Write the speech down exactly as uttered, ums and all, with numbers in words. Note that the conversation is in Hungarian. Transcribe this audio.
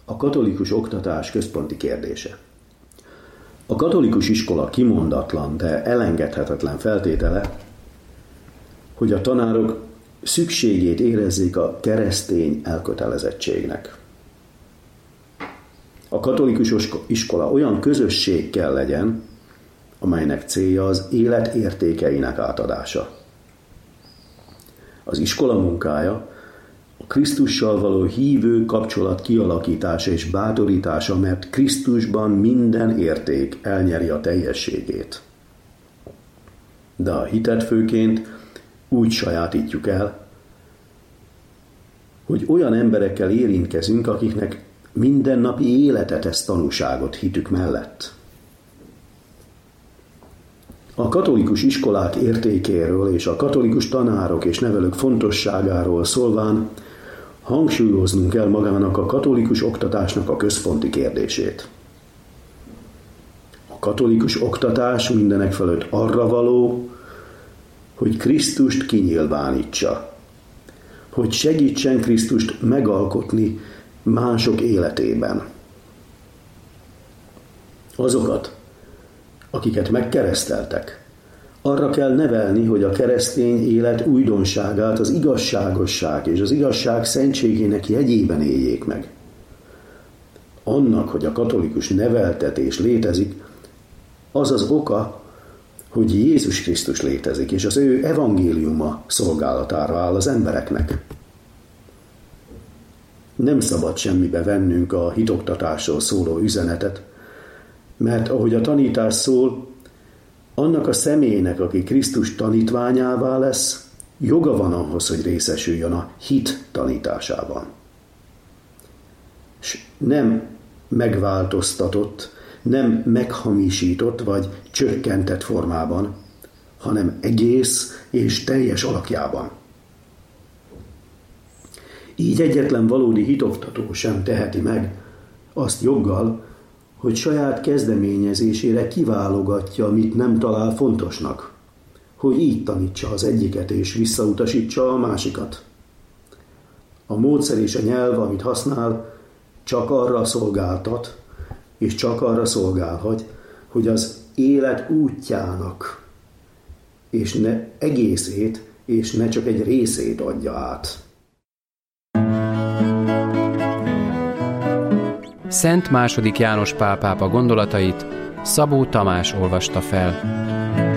A katolikus oktatás központi kérdése. A katolikus iskola kimondatlan, de elengedhetetlen feltétele, hogy a tanárok szükségét érezzék a keresztény elkötelezettségnek. A katolikus iskola olyan közösség kell legyen, amelynek célja az élet értékeinek átadása. Az iskola munkája a Krisztussal való hívő kapcsolat kialakítása és bátorítása, mert Krisztusban minden érték elnyeri a teljességét. De a hitet főként úgy sajátítjuk el, hogy olyan emberekkel érintkezünk, akiknek mindennapi élete tesz tanúságot hitük mellett. A katolikus iskolák értékéről és a katolikus tanárok és nevelők fontosságáról szólván hangsúlyoznunk kell magának a katolikus oktatásnak a központi kérdését. A katolikus oktatás mindenekfelett arra való, hogy Krisztust kinyilvánítsa, hogy segítsen Krisztust megalkotni mások életében. Azokat, akiket megkereszteltek, arra kell nevelni, hogy a keresztény élet újdonságát az igazságosság és az igazság szentségének jegyében éljék meg. Annak, hogy a katolikus neveltetés létezik, az az oka, hogy Jézus Krisztus létezik, és az ő evangéliuma szolgálatára áll az embereknek. Nem szabad semmibe vennünk a hitoktatásról szóló üzenetet, mert ahogy a tanítás szól, annak a személynek, aki Krisztus tanítványává lesz, joga van ahhoz, hogy részesüljön a hit tanításában. És nem megváltoztatott, nem meghamisított vagy csökkentett formában, hanem egész és teljes alakjában. Így egyetlen valódi hitoktató sem teheti meg azt joggal, hogy saját kezdeményezésére kiválogatja, mit nem talál fontosnak, hogy így tanítsa az egyiket és visszautasítsa a másikat. A módszer és a nyelv, amit használ, csak arra szolgáltat, és csak arra szolgálhat, hogy az élet útjának, és ne egészét, és ne csak egy részét adja át. Szent második János Pál pápa gondolatait Szabó Tamás olvasta fel.